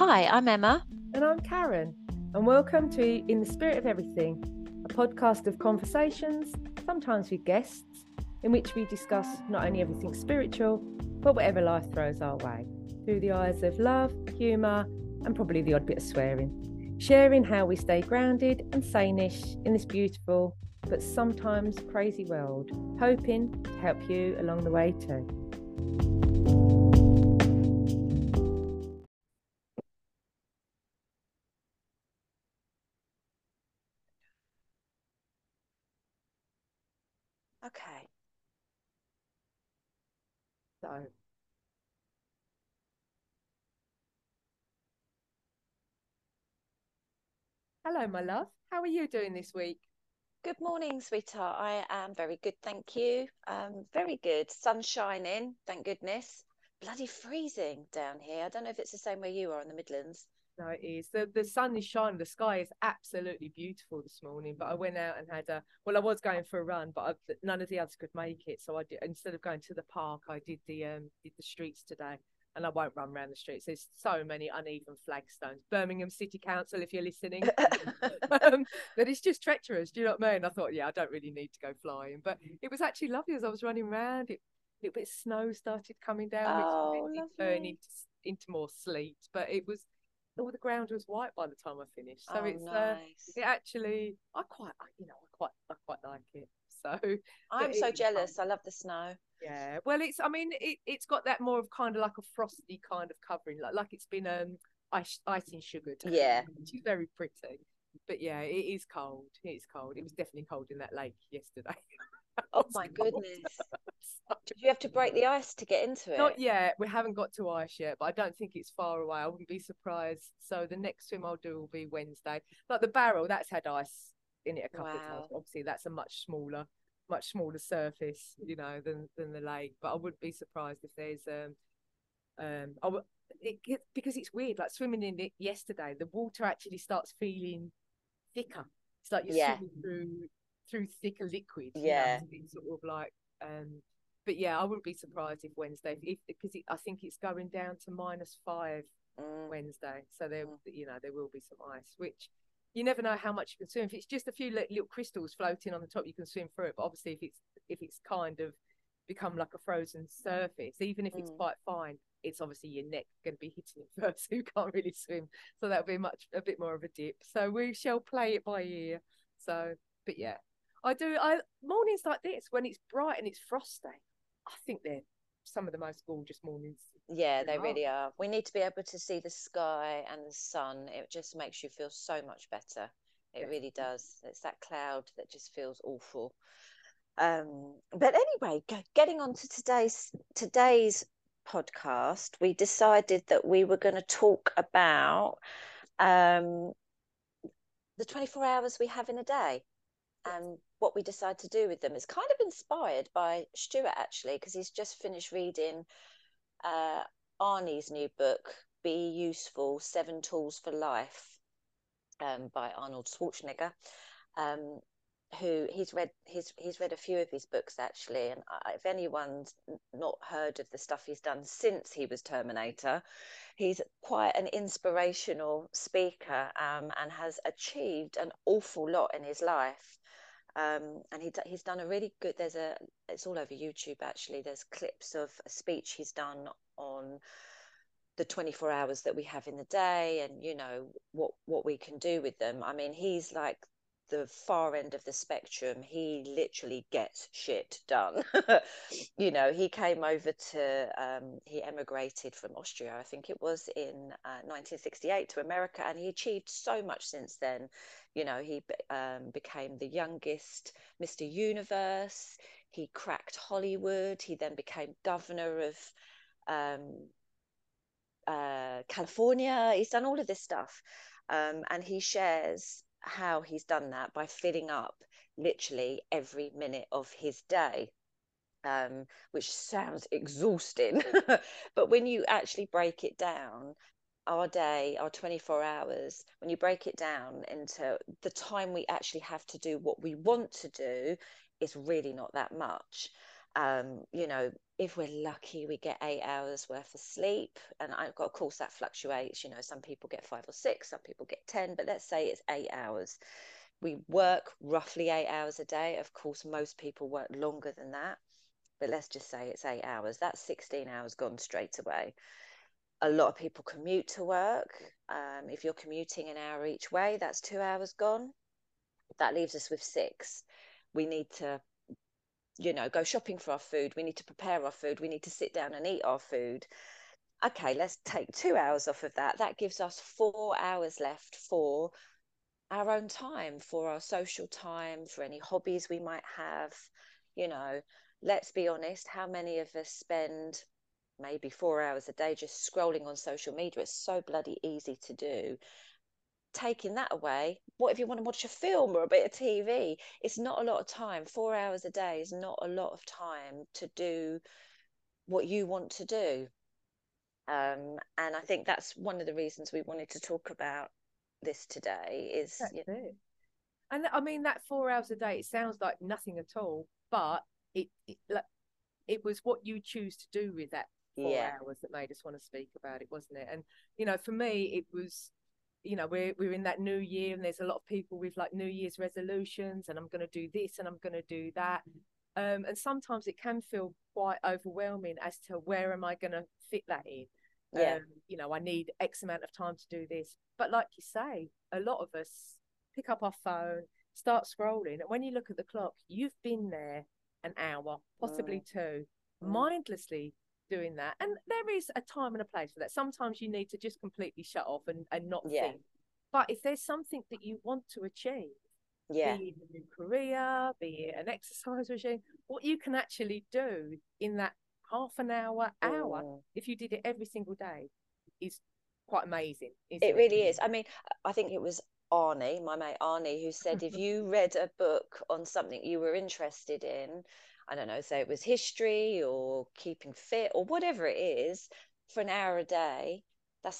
Hi, I'm Emma. And I'm Karen, and welcome to In the Spirit of Everything, a podcast of conversations, sometimes with guests, in which we discuss not only everything spiritual, but whatever life throws our way, through the eyes of love, humour, and probably the odd bit of swearing, sharing how we stay grounded and sane-ish in this beautiful, but sometimes crazy world, hoping to help you along the way too. Okay. So, hello, my love. How are you doing this week? Good morning, sweetheart. I am very good, thank you. Very good. Sun shining, thank goodness. Bloody freezing down here. I don't know if it's the same where you are in the Midlands. No, it is. The sun is shining. The sky is absolutely beautiful this morning. But I went out and had I was going for a run, but none of the others could make it. So I did, instead of going to the park, I did the streets today. And I won't run around the streets. There's so many uneven flagstones. Birmingham City Council, if you're listening, that it's just treacherous. Do you know what I mean? I thought, yeah, I don't really need to go flying, but it was actually lovely as I was running around. A little bit of snow started coming down, which turned into more sleet. But it was all the ground was white by the time I finished. So Nice. it actually I quite like it. So I'm so jealous. I love the snow. Yeah, well, it's got that more of kind of like a frosty kind of covering, like it's been icing sugared. Yeah. Which is very pretty. But yeah, it is cold. It is cold. It was definitely cold in that lake yesterday. Oh my goodness. Did you have to break the ice to get into it? Not yet. We haven't got to ice yet, but I don't think it's far away. I wouldn't be surprised. So the next swim I'll do will be Wednesday. Like the barrel, that's had ice in it a couple of times. Obviously, that's a much smaller surface, than the lake. But I wouldn't be surprised if there's because it's weird. Like swimming in it yesterday, the water actually starts feeling thicker. It's like you're swimming through thicker liquid. Yeah. It's sort of like but yeah, I wouldn't be surprised if Wednesday, because I think it's going down to -5 Wednesday, so there will be some ice, which you never know how much you can swim. If it's just a few little crystals floating on the top, you can swim through it. But obviously, if it's kind of become like a frozen surface, even if it's quite fine, it's obviously your neck going to be hitting it first, so you can't really swim. So that'll be a bit more of a dip. So we shall play it by ear. So, but yeah, mornings like this when it's bright and it's frosty, I think they're some of the most gorgeous mornings. Yeah, they really are. We need to be able to see the sky and the sun. It just makes you feel so much better. It really does. It's that cloud that just feels awful. But anyway, getting on to today's podcast, we decided that we were going to talk about the 24 hours we have in a day and what we decide to do with them. It's kind of inspired by Stuart, actually, because he's just finished reading Arnie's new book, Be Useful: 7 Tools for Life, by Arnold Schwarzenegger, who he's read a few of his books, actually. And if anyone's not heard of the stuff he's done since he was Terminator, he's quite an inspirational speaker, and has achieved an awful lot in his life. And he's done a really good, it's all over YouTube, actually. There's clips of a speech he's done on the 24 hours that we have in the day, and what we can do with them. I mean, he's like the far end of the spectrum. He literally gets shit done. He came over he emigrated from Austria, I think it was, in 1968 to America, and he achieved so much since then. He became the youngest Mr. Universe. He cracked Hollywood. He then became governor of California. He's done all of this stuff, and he shares how he's done that by filling up literally every minute of his day, which sounds exhausting. But when you actually break it down, our day, our 24 hours, when you break it down into the time we actually have to do what we want to do, is really not that much. You know, if we're lucky, we get 8 hours worth of sleep. And of course, that fluctuates. You know, some people get 5 or 6, some people get 10, but let's say it's 8 hours. We work roughly 8 hours a day. Of course, most people work longer than that, but let's just say it's 8 hours. That's 16 hours gone straight away. A lot of people commute to work. If you're commuting an hour each way, that's 2 hours gone. That leaves us with 6. We need to, you know, go shopping for our food. We need to prepare our food. We need to sit down and eat our food. Okay, let's take 2 hours off of that. That gives us 4 hours left for our own time, for our social time, for any hobbies we might have. You know, let's be honest, how many of us spend maybe 4 hours a day just scrolling on social media? It's so bloody easy to do. Taking that away, what if you want to watch a film or a bit of TV? It's not a lot of time. 4 hours a day is not a lot of time to do what you want to do. And I think that's one of the reasons we wanted to talk about this today is, That's it. And I mean, that 4 hours a day, it sounds like nothing at all, but it was what you choose to do with that four yeah, hours that made us want to speak about it, wasn't it? And you know, for me, it was, you know, we're in that new year, and there's a lot of people with like New Year's resolutions, and I'm going to do this and I'm going to do that. And sometimes it can feel quite overwhelming as to where am I going to fit that in. yeah, You know, I need X amount of time to do this. But like you say, a lot of us pick up our phone, start scrolling, and when you look at the clock, you've been there an hour, possibly two, mm, mindlessly doing that. And there is a time and a place for that. Sometimes you need to just completely shut off and not yeah, think. But if there's something that you want to achieve, yeah, be it a new career, be it an exercise regime, what you can actually do in that half an hour, mm. if you did it every single day, is quite amazing, It isn't it? really is. I mean, I think it was Arnie, my mate Arnie, who said if you read a book on something you were interested in, I don't know, say it was history or keeping fit or whatever it is, for an hour a day, that's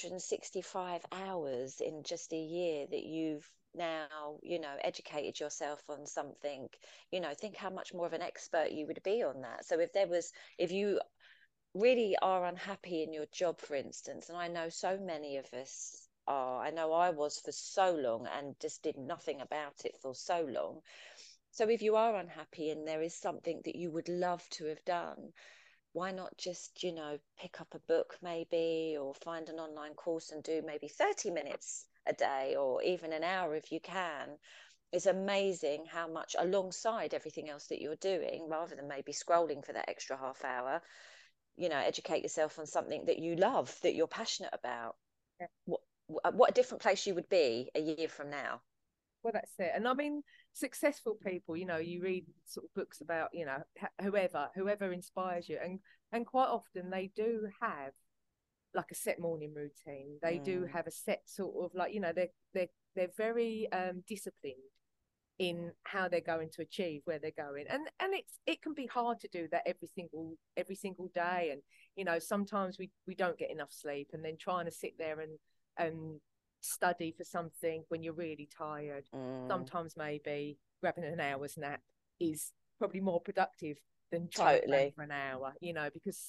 365 hours in just a year that you've now, you know, educated yourself on something. You know, think how much more of an expert you would be on that. So if you really are unhappy in your job, for instance, and I know so many of us are, I know I was for so long and just did nothing about it for so long. So if you are unhappy and there is something that you would love to have done, why not just, you know, pick up a book maybe, or find an online course and do maybe 30 minutes a day or even an hour if you can. It's amazing how much, alongside everything else that you're doing, rather than maybe scrolling for that extra half hour, you know, educate yourself on something that you love, that you're passionate about. Yeah. What a different place you would be a year from now. Well, that's it. And I mean, successful people, you know, you read sort of books about, you know, whoever inspires you, and quite often they do have like a set morning routine. They do Mm, have a set sort of, like, you know, they're very disciplined in how they're going to achieve where they're going, and it can be hard to do that every single day. And you know, sometimes we don't get enough sleep, and then trying to sit there and study for something when you're really tired, mm, sometimes maybe grabbing an hour's nap is probably more productive than trying to plan totally. for an hour, you know, because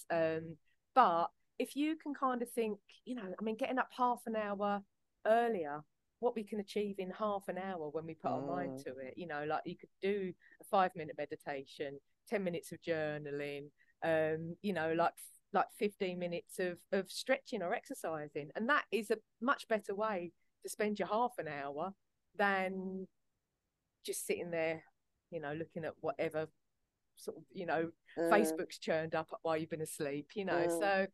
but if you can kind of think, you know, I mean, getting up half an hour earlier, what we can achieve in half an hour when we put our mind Mm, to it. You know, like you could do a 5 minute meditation, 10 minutes of journaling, you know, like 15 minutes of stretching or exercising. And that is a much better way to spend your half an hour than just sitting there, you know, looking at whatever sort of, you know, mm, Facebook's churned up while you've been asleep, you know. mm, So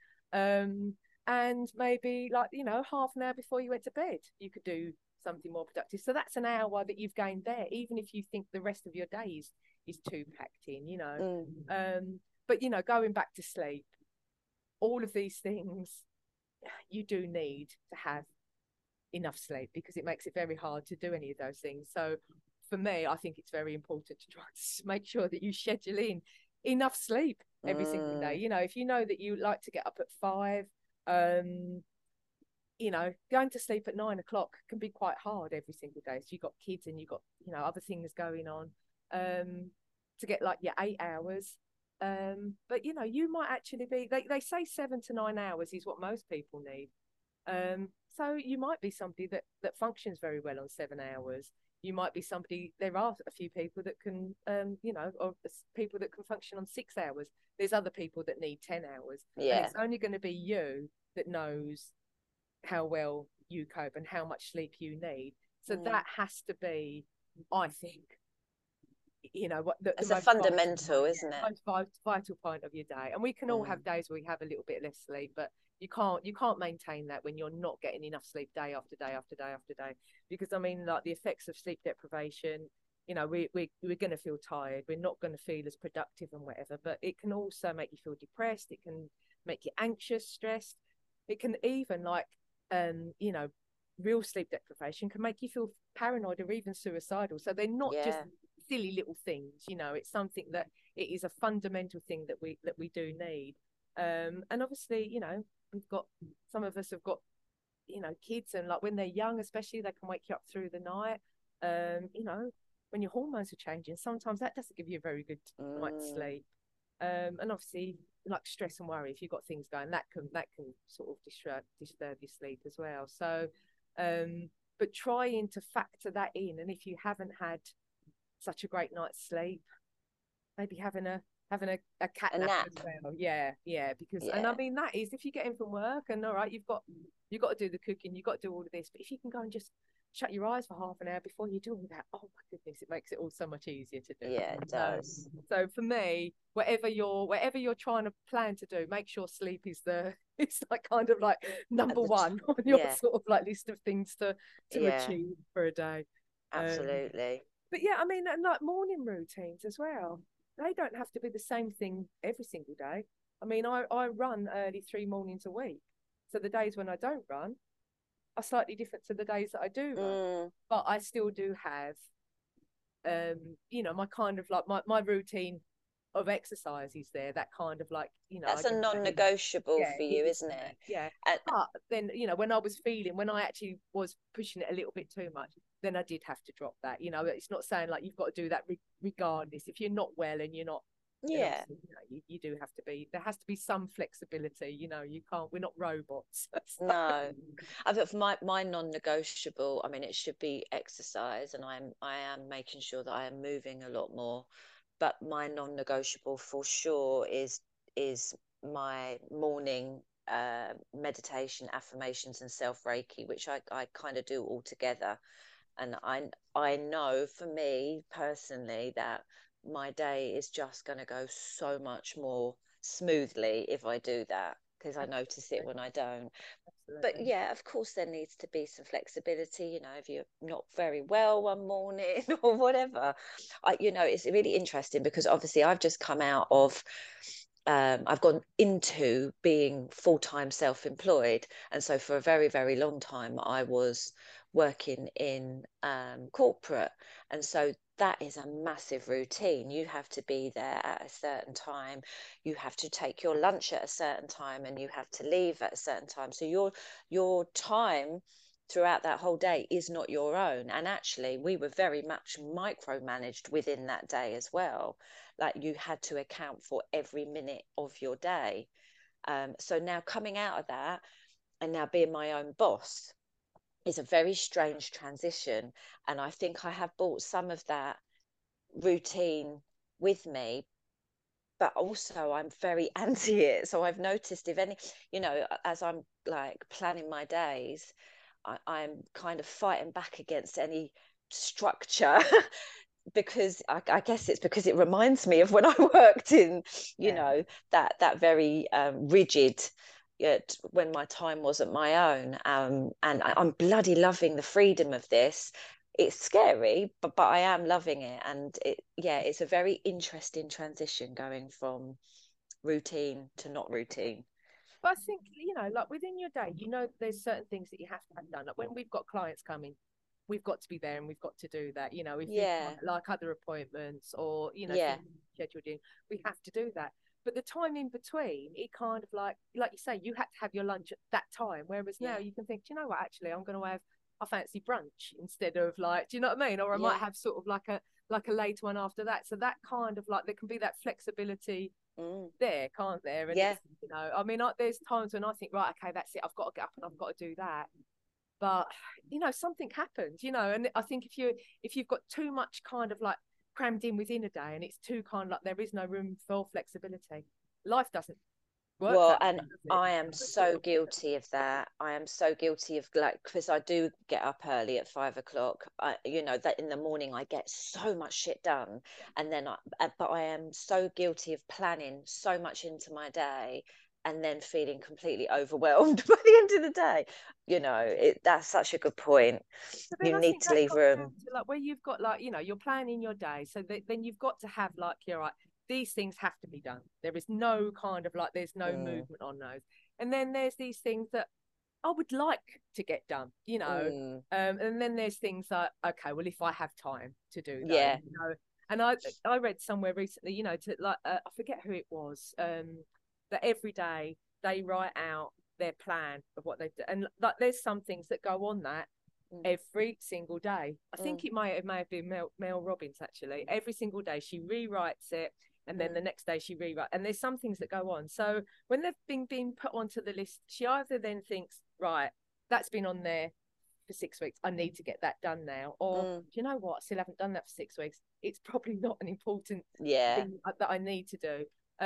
and maybe, like, you know, half an hour before you went to bed you could do something more productive. So that's an hour that you've gained there, even if you think the rest of your day is too packed in, you know. mm, But you know, going back to sleep, all of these things, you do need to have enough sleep, because it makes it very hard to do any of those things. So for me, I think it's very important to try to make sure that you schedule in enough sleep every single day. mm, You know, if you know that you like to get up at 5, um, you know, going to sleep at 9 o'clock can be quite hard every single day. So you've got kids and you've got, you know, other things going on. To get like your 8 hours But you know, you might actually be, they say 7 to 9 hours is what most people need. So you might be somebody that functions very well on 7 hours. You might be somebody, there are a few people that can, you know, or people that can function on 6 hours. There's other people that need 10 hours. And Yeah. it's only going to be you that knows how well you cope and how much sleep you need. So that has to be, I think, you know, what the It's a most fundamental, isn't it? most vital point of your day. And we can all have days where we have a little bit less sleep, but you can't maintain that when you're not getting enough sleep day after day after day after day. Because I mean, like, the effects of sleep deprivation, you know, we're going to feel tired, we're not going to feel as productive and whatever, but it can also make you feel depressed, it can make you anxious, stressed, it can even, like, you know, real sleep deprivation can make you feel paranoid or even suicidal. So they're not just silly little things, you know, it's something that it is a fundamental thing that we do need. And obviously, you know, we've got, some of us have got, you know, kids, and like when they're young especially, they can wake you up through the night. You know, when your hormones are changing, sometimes that doesn't give you a very good night's sleep. And obviously, like, stress and worry, if you've got things going, that can sort of disturb your sleep as well. So but trying to factor that in, and if you haven't had such a great night's sleep, maybe having a cat nap as well. Yeah, because and I mean, that is, if you get in from work and all right, you've got to do the cooking, you've got to do all of this, but if you can go and just shut your eyes for half an hour before you do all that, oh my goodness, it makes it all so much easier to do. Yeah, it does. So for me, whatever you're trying to plan to do, make sure sleep is it's like kind of like number one on your sort of like list of things to achieve for a day. Absolutely. But yeah, I mean, and like morning routines as well, they don't have to be the same thing every single day. I mean, I run early 3 mornings a week, so the days when I don't run are slightly different to the days that I do run. But I still do have, you know, my kind of like my routine of exercise is there. That kind of like, you know, that's a non-negotiable for you, isn't it? Yeah. But then, you know, when I actually was pushing it a little bit too much, then I did have to drop that. You know, it's not saying like you've got to do that regardless. If you're not well and you're not, you know, you do have to be, there has to be some flexibility, you know, we're not robots. No, I think for my non-negotiable, I mean, it should be exercise, and I am making sure that I am moving a lot more, but my non-negotiable for sure is my morning meditation, affirmations, and self Reiki, which I kind of do all together. And I know for me personally that my day is just going to go so much more smoothly if I do that, because I notice it when I don't. But yeah, of course there needs to be some flexibility, you know, if you're not very well one morning or whatever. You know, it's really interesting because obviously I've just come out of I've gone into being full-time self-employed, and so for a very, very long time I was working in corporate, and so that is a massive routine. You have to be there at a certain time, you have to take your lunch at a certain time, and you have to leave at a certain time. So your time throughout that whole day is not your own. And actually we were very much micromanaged within that day as well. Like, you had to account for every minute of your day. So now coming out of that and now being my own boss is a very strange transition. And I think I have brought some of that routine with me, but also I'm very anti it. So I've noticed, if any, you know, as I'm like planning my days, I'm kind of fighting back against any structure because I guess it's because it reminds me of when I worked in, you know, that very rigid, when my time wasn't my own. And I'm bloody loving the freedom of this. It's scary, but I am loving it. And it's a very interesting transition going from routine to not routine. But I think, you know, like within your day, you know, there's certain things that you have to have done. Like when we've got clients coming, we've got to be there and we've got to do that. You know, if we've got like other appointments or, you know, scheduled in, we have to do that. But the time in between, it kind of like you say, you had to have your lunch at that time. Whereas now you can think, do you know what, actually, I'm going to have a fancy brunch instead of like, do you know what I mean? Or I might have sort of like a later one after that. So that kind of like, there can be that flexibility there, can't there? And Yeah. it's, you know, I mean, there's times when I think, right, okay, that's it, I've got to get up and I've got to do that. But you know, something happens, you know, and I think if you've got too much kind of like crammed in within a day, and it's too kind of like there is no room for flexibility, life doesn't work Well, that way, and does it? I am so guilty of that. I am so guilty of, like, because I do get up early at 5 o'clock. You know, that in the morning I get so much shit done, and then but I am so guilty of planning so much into my day, and then feeling completely overwhelmed by the end of the day. You know, that's such a good point. But You then I need think to that leave comes down room. to like where you've got like, you know, you're planning your day. So then you've got to have like, you're right, these things have to be done. There is no kind of like, there's no Mm, movement on those. And then there's these things that I would like to get done, you know. mm, And then there's things like, okay, well, if I have time to do those, yeah. you know. And I read somewhere recently, you know, to like I forget who it was, that every day they write out their plan of what they do, and like there's some things that go on that Mm, every single day. I think mm, it may have been Mel Robbins actually. Every single day she rewrites it, and then mm, the next day she rewrites. And there's some things that go on. So when they've been being put onto the list, she either then thinks, right, that's been on there for 6 weeks. I need to get that done now. Or mm, do you know what? I still haven't done that for 6 weeks. It's probably not an important yeah. thing that I need to do.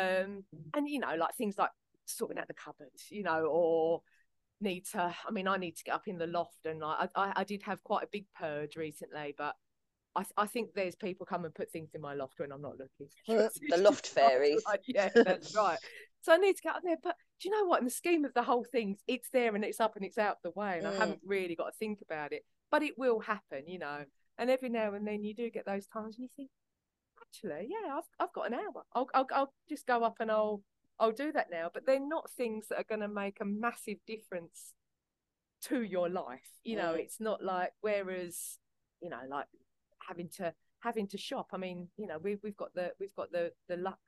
And you know, like things like sorting out the cupboard, you know, or need to, I mean, I need to get up in the loft, and I did have quite a big purge recently, but I think there's people come and put things in my loft when I'm not looking. The loft fairies. Like, yeah, that's right. So I need to get up there, but do you know what? In the scheme of the whole thing, it's there and it's up and it's out the way, and I Mm, haven't really got to think about it. But it will happen, you know. And every now and then you do get those times, and you think, actually, yeah, I've got an hour. I'll just go up and I'll do that now. But they're not things that are going to make a massive difference to your life. You know, mm, it's not like, whereas, you know, like having to shop. I mean, you know, we've got the luck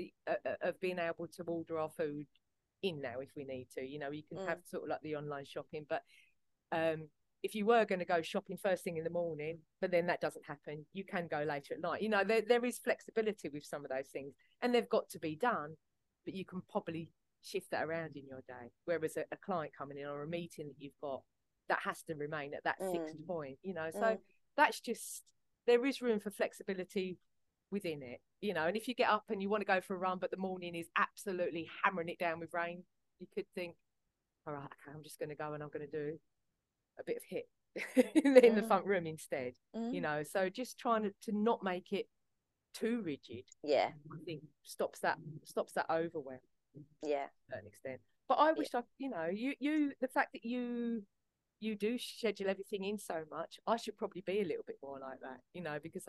of being able to order our food in now if we need to. You know, you can have mm, sort of like the online shopping, but um if you were going to go shopping first thing in the morning, but then that doesn't happen, you can go later at night. You know, there is flexibility with some of those things, and they've got to be done, but you can probably shift that around in your day. Whereas a client coming in or a meeting that you've got, that has to remain at that mm, fixed point, you know. So mm. that's just, there is room for flexibility within it, you know. And if you get up and you want to go for a run, but the morning is absolutely hammering it down with rain, you could think, all right, okay, I'm just going to go and I'm going to do a bit of hit in the Mm, front room instead, you mm. know. So just trying to not make it too rigid, Yeah, I think stops that overwhelm yeah, to an extent. But I yeah. wish I, you know, the fact that you do schedule everything in so much, I should probably be a little bit more like that, you know, because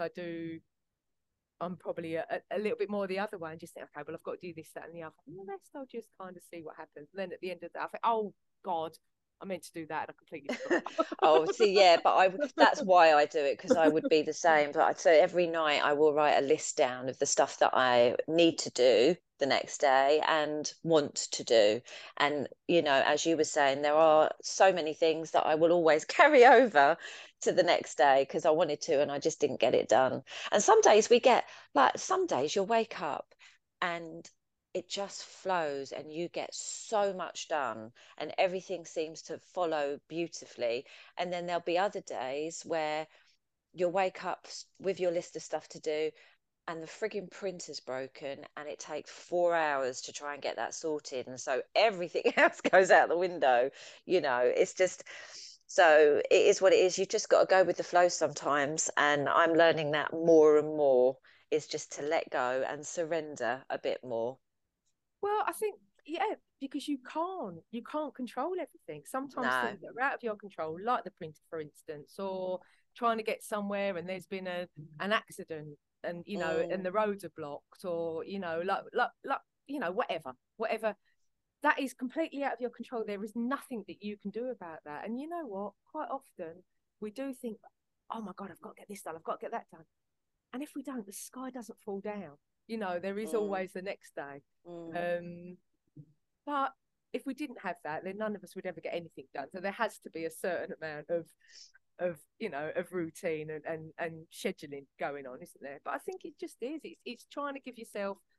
I'm probably a little bit more the other way, and just think, okay, well, I've got to do this, that, and the other. And the rest, I'll just kind of see what happens. And then at the end of that, I think, oh God, I meant to do that, and I completely Oh, see, yeah, but that's forgot. why I do it, because I would be the same. But so every night I will write a list down of the stuff that I need to do the next day and want to do. And, you know, as you were saying, there are so many things that I will always carry over to the next day because I wanted to and I just didn't get it done. And some days we get, like, some days you'll wake up and it just flows and you get so much done and everything seems to follow beautifully. And then there'll be other days where you'll wake up with your list of stuff to do and the frigging printer's broken and it takes 4 hours to try and get that sorted. And so everything else goes out the window. You know, it's just, so it is what it is. You've just got to go with the flow sometimes. And I'm learning that more and more, is just to let go and surrender a bit more. Well, I think, yeah, because you can't control everything. Sometimes No. things that are out of your control, like the printer, for instance, or trying to get somewhere and there's been an accident, and you know, and Mm, the roads are blocked, or you know, like you know, whatever. That is completely out of your control. There is nothing that you can do about that. And you know what? Quite often we do think, oh my God, I've got to get this done, I've got to get that done. And if we don't, the sky doesn't fall down. You know, there is mm, always the next day. mm. Um, but if we didn't have that, then none of us would ever get anything done. So there has to be a certain amount of you know, of routine and scheduling going on, isn't there? But I think it just is. It's trying to give yourself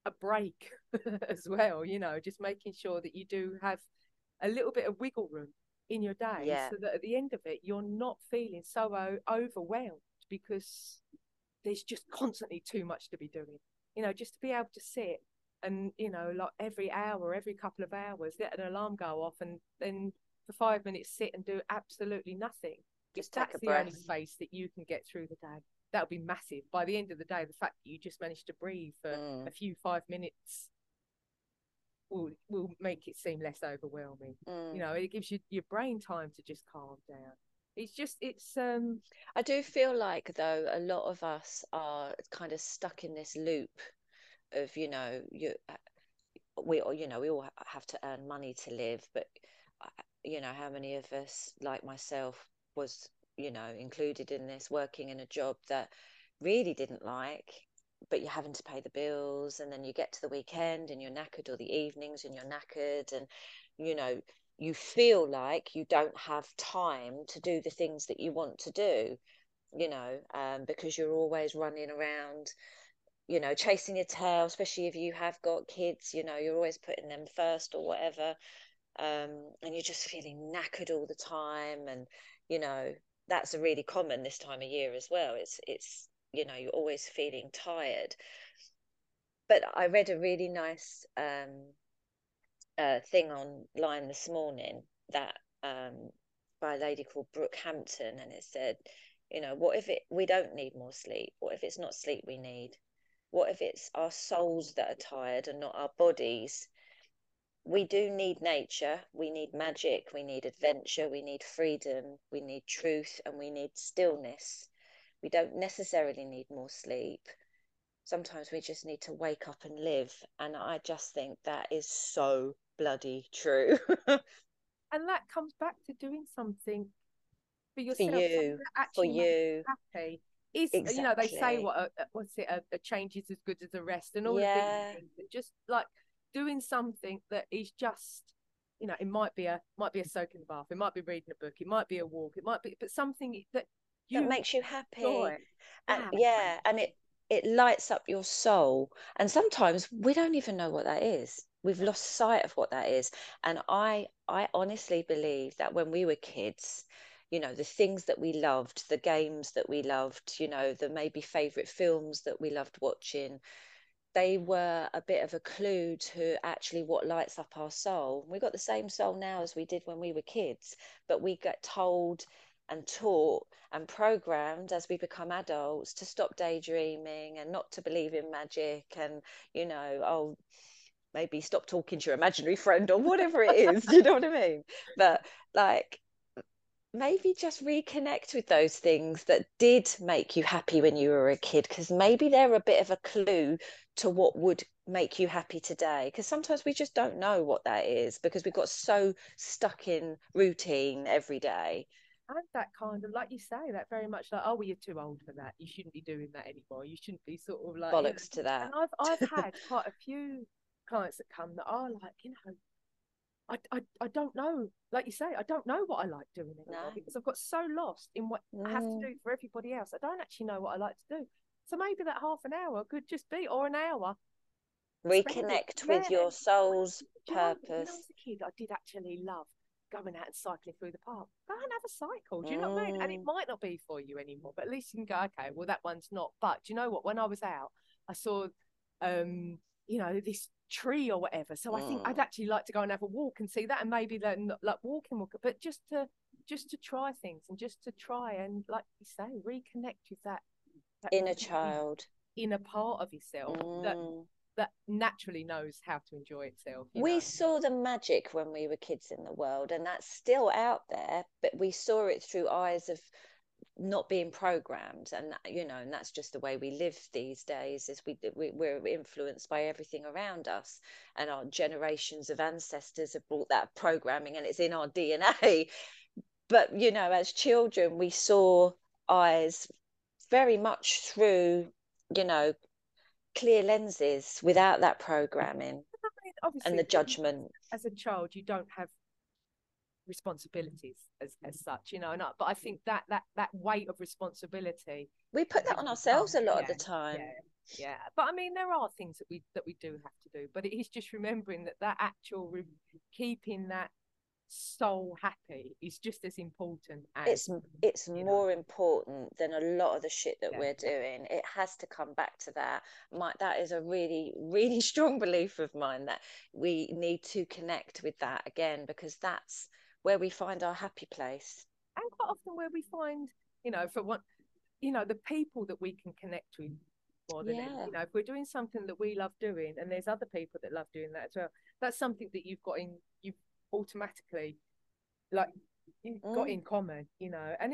a break as well, you know, just making sure that you do have a little bit of wiggle room in your day, Yeah. so that at the end of it you're not feeling so overwhelmed, because there's just constantly too much to be doing, you know, just to be able to sit and, you know, like every hour, every couple of hours, let an alarm go off and then for 5 minutes sit and do absolutely nothing. If Just take that's a the only breath. space that you can get through the day, that would be massive. By the end of the day, the fact that you just managed to breathe for a few 5 minutes will make it seem less overwhelming. You know, it gives you your brain time to just calm down. It's I do feel like, though, a lot of us are kind of stuck in this loop of, you know, we all have to earn money to live, but you know, how many of us, like myself, was, you know, included in this, working in a job that really didn't like, but you're having to pay the bills, and then you get to the weekend and you're knackered, or the evenings and you're knackered, and you know, you feel like you don't have time to do the things that you want to do, you know, because you're always running around, you know, chasing your tail, especially if you have got kids, you know, you're always putting them first or whatever. And you're just feeling knackered all the time. And, you know, that's a really common this time of year as well. It's, you know, you're always feeling tired. But I read a really nice thing online this morning that by a lady called Brooke Hampton, and it said, you know, what if we don't need more sleep? What if it's not sleep we need? What if it's our souls that are tired and not our bodies? We do need nature, we need magic, we need adventure, we need freedom, we need truth, and we need stillness. We don't necessarily need more sleep. Sometimes we just need to wake up and live. And I just think that is so bloody true. and that comes back to doing something for For yourself, something you, that for actually makes you. you happy. Is, you know, they say Exactly. what's it, a change is as good as a rest, and all of these Yeah. things. That just like doing something that is just, you know, it might be a soak in the bath, it might be reading a book, it might be a walk, it might be, but something that That you makes you enjoy. happy. And That yeah, and it lights up your soul. And sometimes we don't even know what that is. We've lost sight of what that is. And I honestly believe that when we were kids, you know, the things that we loved, the games that we loved, you know, the maybe favorite films that we loved watching, they were a bit of a clue to actually what lights up our soul. We've got the same soul now as we did when we were kids, but we get told and taught and programmed as we become adults to stop daydreaming and not to believe in magic, and, you know, oh, maybe stop talking to your imaginary friend or whatever it is. You know what I mean? But like, maybe just reconnect with those things that did make you happy when you were a kid, because maybe they're a bit of a clue to what would make you happy today, because sometimes we just don't know what that is because we got so stuck in routine every day. and that kind of, like you say, that very much like, oh well, you're too old for that, you shouldn't be doing that anymore, you shouldn't be sort of like, you know. Bollocks to And that. I've had quite a few clients that come that are like, you know, I don't know, like you say, I don't know what I like doing anymore, No. because I've got so lost in what I have to Mm. do for everybody else. I don't actually know what I like to do. So maybe that half an hour could just be, or an hour, spend it. Reconnect Yeah. with your soul's Do you know, when I purpose. was a kid, I did actually love going out and cycling through the park. Go and have a cycle. Do you know what I mean? And it Mm. might not be for you anymore, but at least you can go, okay, well, that one's not. But do you know what? When I was out, I saw, you know, this tree or whatever. So I think I'd Mm. actually like to go and have a walk and see that, and maybe then like walking, but just to try things, and just to try and, like you say, reconnect with that Inner really child. inner part of yourself that Mm. naturally knows how to enjoy itself, you We know. saw the magic when we were kids in the world, and that's still out there, but we saw it through eyes of not being programmed. And you know, and that's just the way we live these days, is we're influenced by everything around us, and our generations of ancestors have brought that programming, and it's in our DNA. But you know, as children, we saw eyes very much through, you know, clear lenses without that programming I mean, and obviously, the judgment. as a child, you don't have responsibilities as such, you know. And but I think that weight of responsibility We put as that you on become, ourselves a lot of yeah, the yeah, time. Yeah, but I mean, there are things that we do have to do, but it is just remembering that actual keeping that soul happy is just as important as, it's you know. more important than a lot of the shit that Yeah, we're doing. It has to come back to that. That is a really, really strong belief of mine, that we need to connect with that again, because that's where we find our happy place. and quite often where we find, for what, the people that we can connect with more than any, Yeah. if we're doing something that we love doing and there's other people that love doing that as well, that's something that you've automatically, like, you've got in common, and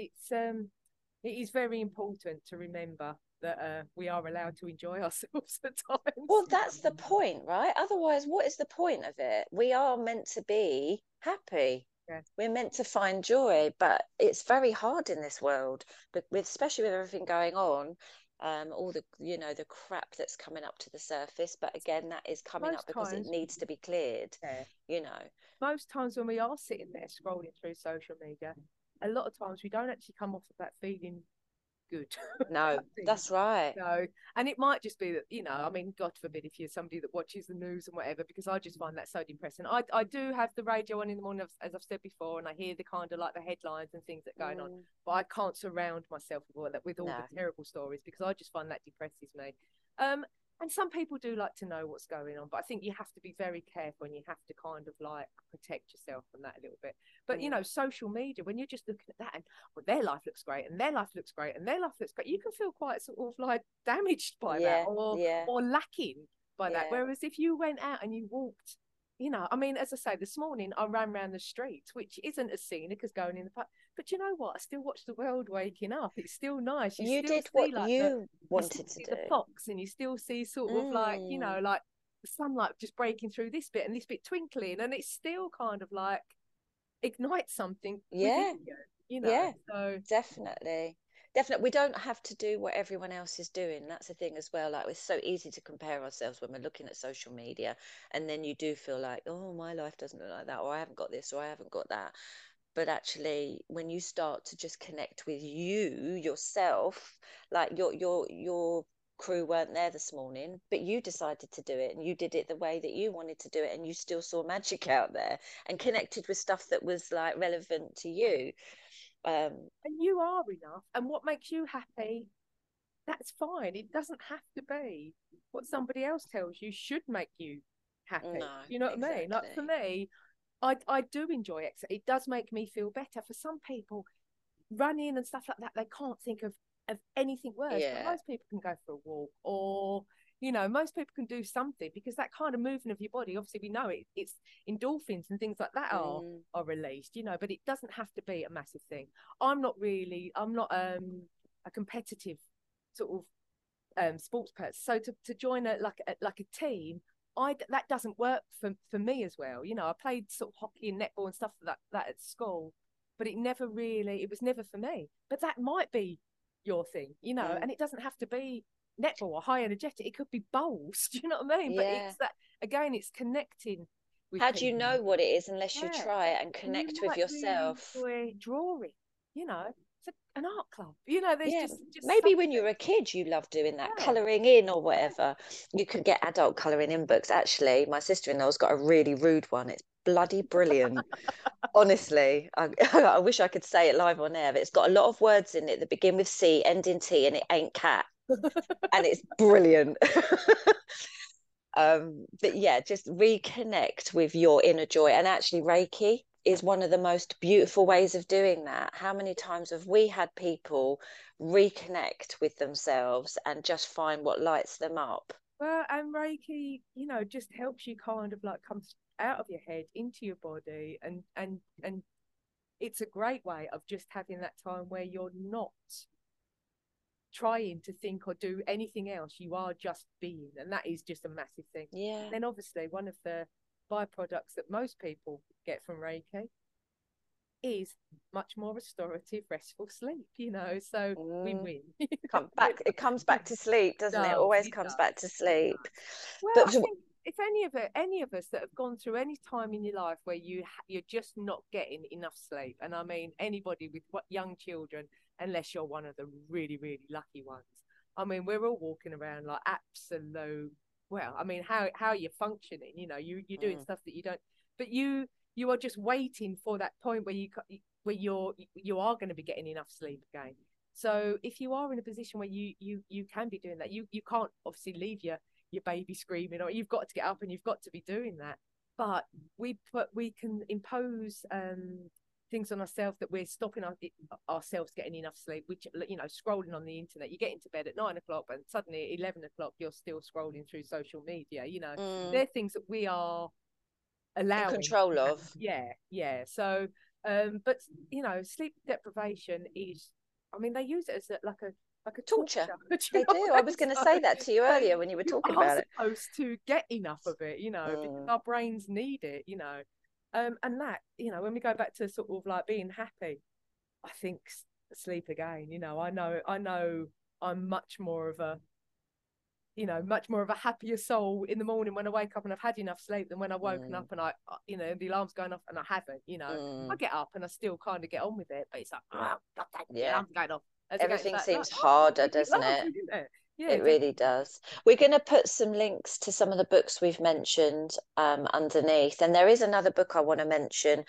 it is very important to remember that we are allowed to enjoy ourselves at times. Well, that's the point, right? Otherwise, what is the point of it? We are meant to be happy. Yeah. We're meant to find joy, but it's very hard in this world, but especially with everything going on, all the the crap that's coming up to the surface. But again, that is coming up Most because it times, needs to be cleared. yeah, You know. most times when we are sitting there scrolling through social media, a lot of times we don't actually come off of that feeling good. No, that's right. No, and it might just be that, I mean, God forbid if you're somebody that watches the news and whatever, because I just find that so depressing. I do have the radio on in the morning, as I've said before, and I hear the kind of like the headlines and things that are going on, but I can't surround myself with all the terrible stories, because I just find that depresses me. And some people do like to know what's going on, but I think you have to be very careful, and you have to kind of like protect yourself from that a little bit. But social media, when you're just looking at that and, well, their life looks great and their life looks great and their life looks great, you can feel quite sort of like damaged by that, or lacking by that. Whereas if you went out and you walked, I mean, as I say, this morning I ran around the streets, which isn't as scenic as going in the park. But you know what? I still watch the world waking up. It's still nice. You still did see what like you wanted to see do. the fox, and you still see sort of like, like the sunlight just breaking through this bit and this bit twinkling, and it's still kind of like ignites something within you, So definitely we don't have to do what everyone else is doing. That's the thing as well. Like, it's so easy to compare ourselves when we're looking at social media, and then you do feel like, oh, my life doesn't look like that, or I haven't got this, or I haven't got that. But actually, when you start to just connect with you yourself, like your crew weren't there this morning, but you decided to do it, and you did it the way that you wanted to do it, and you still saw magic out there and connected with stuff that was like relevant to you. And you are enough, and what makes you happy, that's fine. It doesn't have to be what somebody else tells you should make you happy. No, You know what I mean? Like, for me, I do enjoy exercise. It does make me feel better. For some people, running and stuff like that, they can't think of anything worse. But most people can go for a walk, or most people can do something, because that kind of movement of your body, obviously we know it's endorphins and things like that are released, but it doesn't have to be a massive thing. I'm not a competitive sort of sports person, so to join a team, that doesn't work for me as well. I played sort of hockey and netball and stuff like that at school, but it was never for me. But that might be your thing, and it doesn't have to be netball or high energetic. It could be bowls. Do you know what I mean? But it's that, again, it's connecting with how do you people. know what it is unless you try it and connect with yourself? Really enjoy drawing, it's an art club. There's just maybe when you were a kid you loved doing that, colouring in or whatever. You could get adult colouring in books. Actually, my sister-in-law's got a really rude one. It's bloody brilliant. Honestly, I wish I could say it live on air, but it's got a lot of words in it that begin with C, end in T, and it ain't cat. And it's brilliant. But yeah, just reconnect with your inner joy. And actually, Reiki is one of the most beautiful ways of doing that. How many times have we had people reconnect with themselves and just find what lights them up? Well, and Reiki, just helps you kind of like come out of your head into your body, and it's a great way of just having that time where you're not trying to think or do anything else. You are just being, and that is just a massive thing. Yeah. And then obviously one of the byproducts that most people get from Reiki is much more restorative, restful sleep, so we win. It comes back to sleep, doesn't it? Always comes back to sleep. Well, I think if any of us that have gone through any time in your life where you're just not getting enough sleep, and I mean anybody with young children, unless you're one of the really, really lucky ones, I mean, we're all walking around like absolute. Well, I mean, how you're functioning, you know, you're doing stuff that you don't, but you are just waiting for that point where where you are going to be getting enough sleep again. So if you are in a position where you can be doing that, you can't obviously leave your baby screaming, or you've got to get up and you've got to be doing that. But we can impose things on ourselves that we're stopping ourselves getting enough sleep, which, you know, scrolling on the internet, you get into bed at 9 o'clock and suddenly at 11 o'clock you're still scrolling through social media, you know. They're things that we are in allowing control of. yeah. So but you know, sleep deprivation is, I mean, they use it as like a Torture. They do. I was going to say that to you earlier when you were talking about it. You are supposed to get enough of it, you know, because our brains need it, you know. And that, you know, when we go back to sort of like being happy, I think sleep again, you know. I know I'm much more of a, you know, much more of a happier soul in the morning when I wake up and I've had enough sleep than when I've woken up and I, you know, the alarm's going off and I haven't, you know. I get up and I still kind of get on with it, but it's like, oh, God, the alarm's going off. Everything seems harder, doesn't it? Yeah, it really does. We're going to put some links to some of the books we've mentioned underneath, and there is another book I want to mention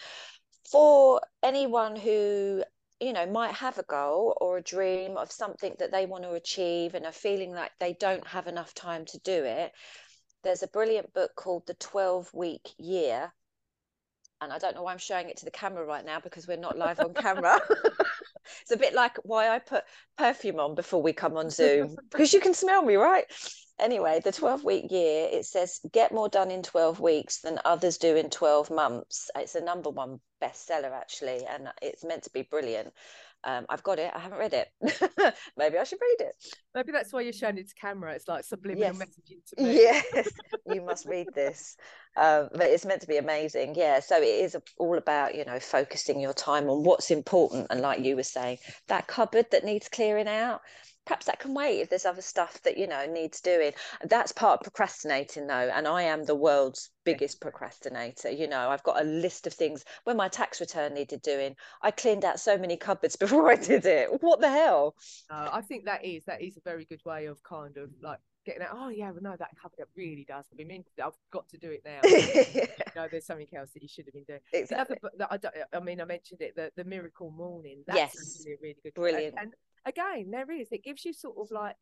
for anyone who, you know, might have a goal or a dream of something that they want to achieve and are feeling like they don't have enough time to do it. There's a brilliant book called The 12-Week Year, and I don't know why I'm showing it to the camera right now because we're not live on camera. It's a bit like why I put perfume on before we come on Zoom, because you can smell me, right? Anyway, the 12-week year, it says get more done in 12 weeks than others do in 12 months. It's a #1 bestseller, actually, and it's meant to be brilliant. I've got it. I haven't read it. Maybe I should read it. Maybe that's why you're showing it to camera. It's like subliminal messaging to me. Yes, you must read this. But it's meant to be amazing. Yeah, so it is all about, you know, focusing your time on what's important. And like you were saying, that cupboard that needs clearing out, perhaps that can wait if there's other stuff that, you know, needs doing. That's part of procrastinating, though. And I am the world's biggest procrastinator. You know, I've got a list of things. When my tax return needed doing, I cleaned out so many cupboards before I did it. What the hell? I think that is a very good way of kind of like getting out. Oh yeah, well, no, that cupboard really does. I've got to do it now. You know, there's something else that you should have been doing. Exactly. The other, I mean, I mentioned it, the Miracle Morning. That's actually a really good, brilliant. And again, there is. It gives you sort of like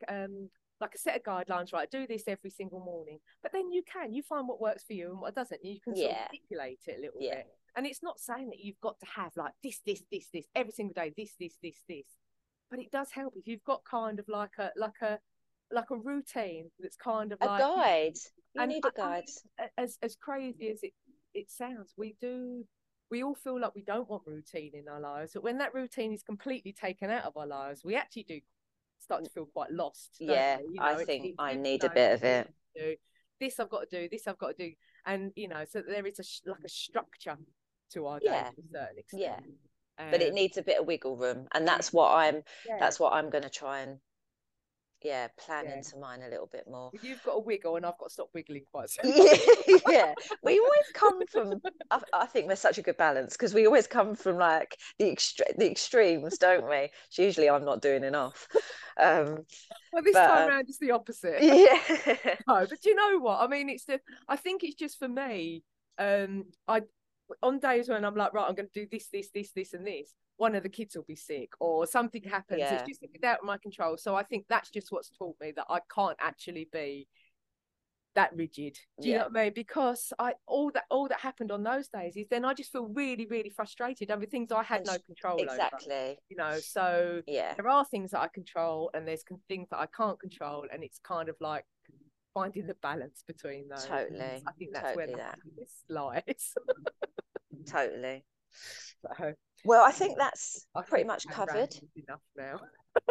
a set of guidelines, right? Do this every single morning, but then you find what works for you and what doesn't. You can sort of manipulate it a little bit. And it's not saying that you've got to have like this every single day, this. But it does help if you've got kind of like a routine that's kind of a like guide. You need a guide. I mean, as crazy as it sounds, we all feel like we don't want routine in our lives, but when that routine is completely taken out of our lives, we actually do start to feel quite lost. Yeah, you know, I think I need a bit of it. This I've got to do, this I've got to do, and you know, so there is like a structure to our day to a certain extent. Yeah. But it needs a bit of wiggle room, and that's what I'm going to try and plan into mine a little bit more. You've got to wiggle and I've got to stop wiggling quite soon. Yeah, we always come from I think there's such a good balance, because we always come from like the extremes, don't we? Usually I'm not doing enough. Well, this time around it's the opposite. Yeah. No, but you know what I mean, I think it's just for me, on days when I'm like, right, I'm going to do this and this, one of the kids will be sick or something happens. It's just out of my control. So I think that's just what's taught me that I can't actually be that rigid. Do you know what I mean? Because all that happened on those days is then I just feel really, really frustrated over things I had no control over. You know, so there are things that I control and there's things that I can't control, and it's kind of like finding the balance between those. Totally. I think that's where the happiness lies. Totally. So, well, I think that's pretty much covered. Enough now.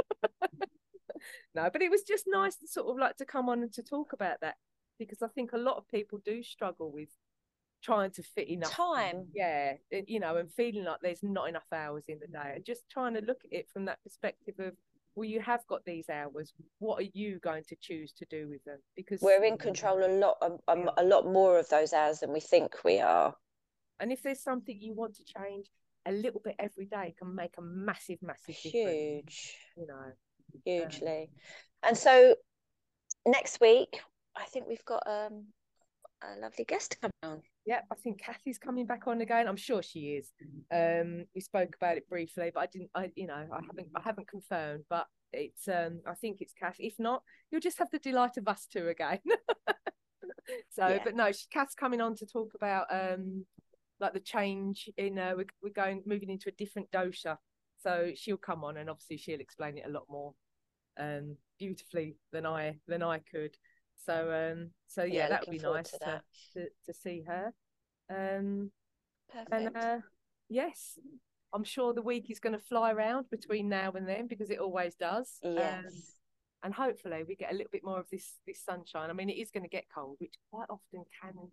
No, but it was just nice to sort of like to come on and to talk about that, because I think a lot of people do struggle with trying to fit enough time. Yeah, you know, and feeling like there's not enough hours in the day, and just trying to look at it from that perspective of, well, you have got these hours. What are you going to choose to do with them? Because we're in control a lot more of those hours than we think we are. And if there's something you want to change a little bit every day, can make a massive difference. Huge. You know, hugely. And so next week, I think we've got a lovely guest coming on. Yeah, I think Kathy's coming back on again. I'm sure she is. We spoke about it briefly, but I haven't confirmed, but it's I think it's Kathy. If not, you'll just have the delight of us two again. So, yeah. But no, Kath's coming on to talk about like the change in we're moving into a different dosha. So she'll come on and obviously she'll explain it a lot more beautifully than I could. So yeah, that would be nice to see her. Perfect. And yes, I'm sure the week is going to fly around between now and then, because it always does. Yes. And hopefully we get a little bit more of this sunshine. I mean, it is going to get cold, which quite often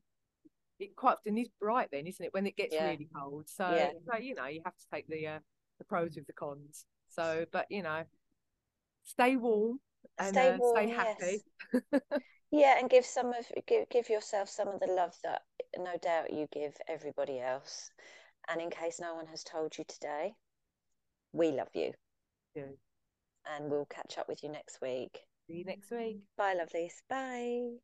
is bright then, isn't it, when it gets really cold? So, so you know, you have to take the pros with the cons. So, but you know, stay warm and stay happy. Yes. Yeah, and give yourself some of the love that no doubt you give everybody else. And in case no one has told you today, we love you. Yeah. And we'll catch up with you next week. See you next week. Bye, lovelies. Bye.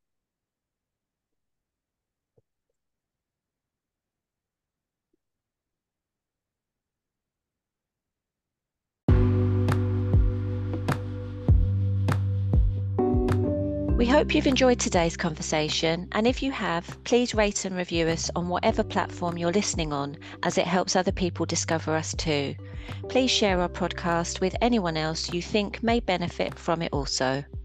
We hope you've enjoyed today's conversation, and if you have, please rate and review us on whatever platform you're listening on, as it helps other people discover us too. Please share our podcast with anyone else you think may benefit from it also.